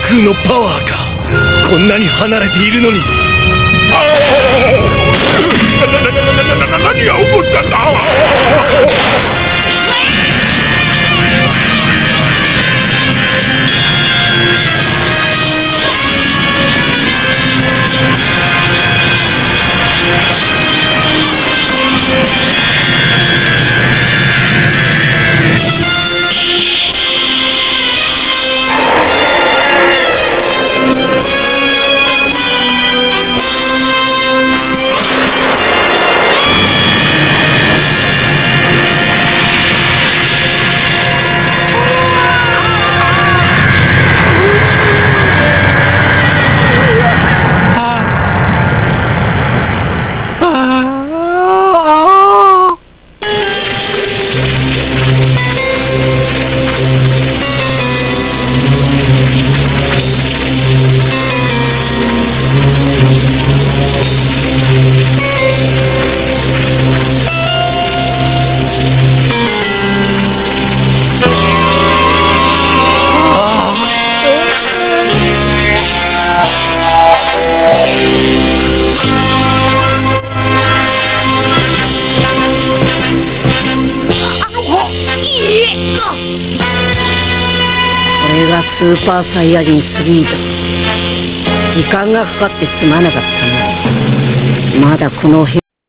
空のパワーか。こんなに離れているのに。 何が起こったんだ。 これがスーパーサイヤ人3だ。時間がかかってすまなかったな。まだこの部